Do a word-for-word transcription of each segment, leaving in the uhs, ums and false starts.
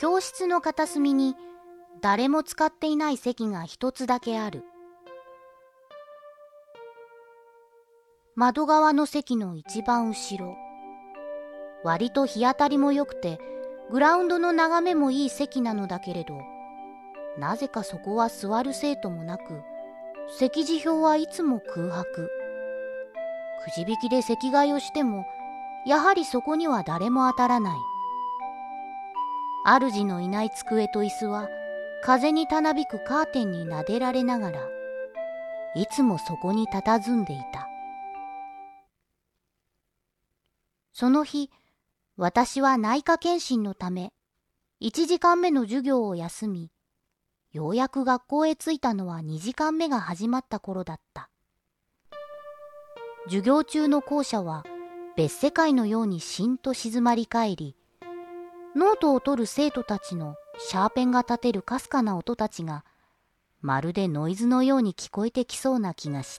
教室の片隅に誰も使っていない席が一つだけある。窓側の席の一番後ろ。割と日当たりも良くて、グラウンドの眺めもいい席なのだけれど、なぜかそこは座る生徒もなく、席次表はいつも空白。くじ引きで席替えをしても、やはりそこには誰も当たらない。主のいない机と椅子は、風にたなびくカーテンになでられながら、いつもそこに佇んでいた。その日、私は内科検診のため、一時間目の授業を休み、ようやく学校へ着いたのは二時間目が始まった頃だった。授業中の校舎は別世界のようにしんと静まり返り、ノートを取る生徒たちのシャーペンが立てるかすかな音たちが、まるでノイズのように聞こえてきそうな気がした。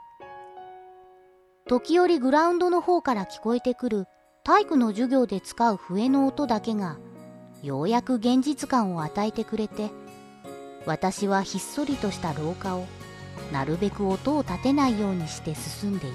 時折グラウンドの方から聞こえてくる体育の授業で使う笛の音だけが、ようやく現実感を与えてくれて、私はひっそりとした廊下をなるべく音を立てないようにして進んでいった。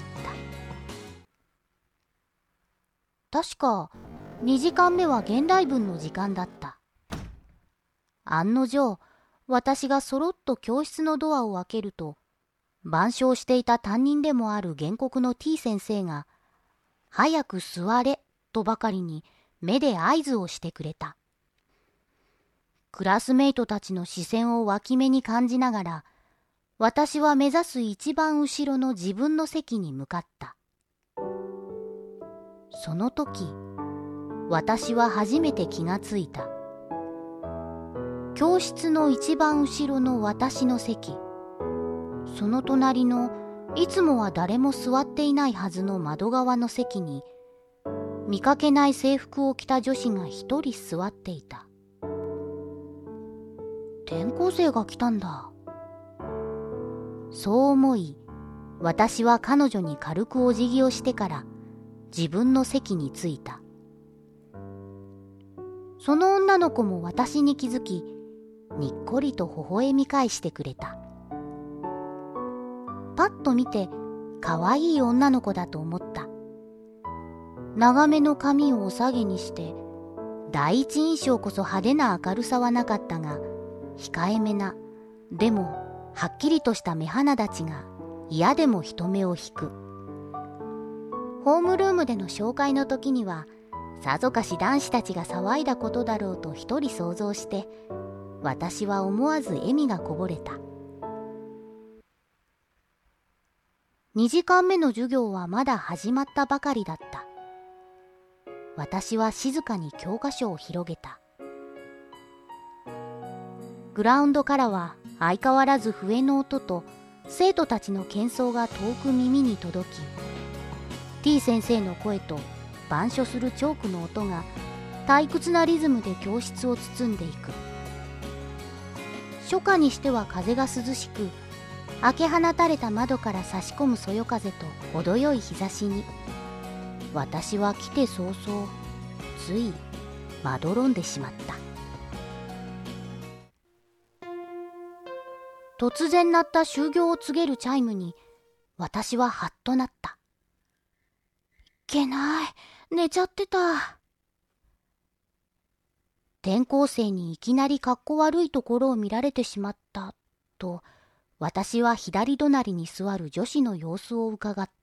確かにじかんめは現代文の時間だった。案の定、私がそろっと教室のドアを開けると、板書をしていた担任でもある原告の T 先生が、早く座れとばかりに目で合図をしてくれた。クラスメイトたちの視線を脇目に感じながら、私は目指す一番後ろの自分の席に向かった。その時、私は初めて気がついた。教室の一番後ろの私の席、その隣のいつもは誰も座っていないはずの窓側の席に、見かけない制服を着た女子が一人座っていた。転校生が来たんだ。そう思い、私は彼女に軽くお辞儀をしてから自分の席に着いた。その女の子も私に気づき、にっこりと微笑み返してくれた。パッと見て、かわいい女の子だと思った。長めの髪をお下げにして、第一印象こそ派手な明るさはなかったが、控えめな、でもはっきりとした目鼻立ちが嫌でも人目を引く。ホームルームでの紹介の時には、さぞかし男子たちが騒いだことだろうと一人想像して、私は思わず笑みがこぼれた。にじかんめの授業はまだ始まったばかりだった。私は静かに教科書を広げた。グラウンドからは相変わらず笛の音と生徒たちの喧騒が遠く耳に届き、T 先生の声と板書するチョークの音が退屈なリズムで教室を包んでいく。初夏にしては風が涼しく、開け放たれた窓から差し込むそよ風と程よい日差しに、私は来て早々、ついまどろんでしまった。突然鳴った終業を告げるチャイムに、私はハッとなった。いけない、寝ちゃってた。転校生にいきなりかっこ悪いところを見られてしまったと、私は左隣に座る女子の様子をうかがった。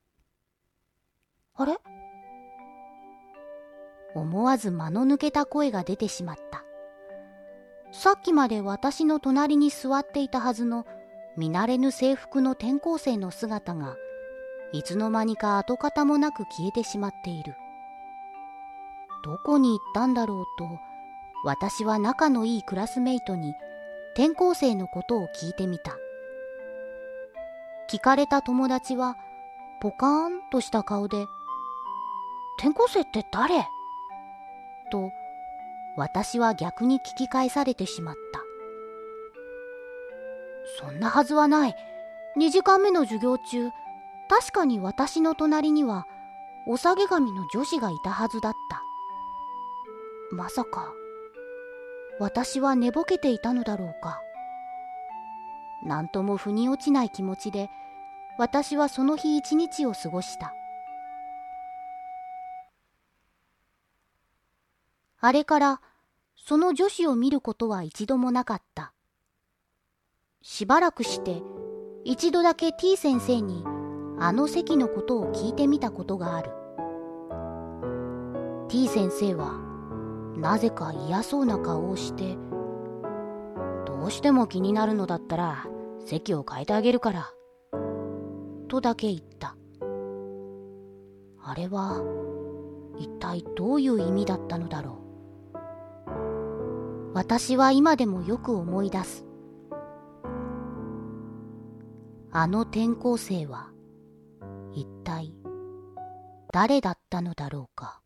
あれ？思わず間の抜けた声が出てしまった。さっきまで私の隣に座っていたはずの見慣れぬ制服の転校生の姿が、いつの間にか跡形もなく消えてしまっている。どこに行ったんだろうと、私は仲のいいクラスメイトに転校生のことを聞いてみた。聞かれた友達はポカーンとした顔で、転校生って誰？と、私は逆に聞き返されてしまった。そんなはずはない。にじかんめの授業中、確かに私の隣にはお下げ髪の女子がいたはずだった。まさか私は寝ぼけていたのだろうか。なんとも腑に落ちない気持ちで、私はその日一日を過ごした。あれからその女子を見ることは一度もなかった。しばらくして一度だけ T 先生にあの席のことを聞いてみたことがある。T 先生はなぜか嫌そうな顔をして、どうしても気になるのだったら席を変えてあげるからとだけ言った。あれは一体どういう意味だったのだろう。私は今でもよく思い出す。あの転校生は一体誰だったのだろうか。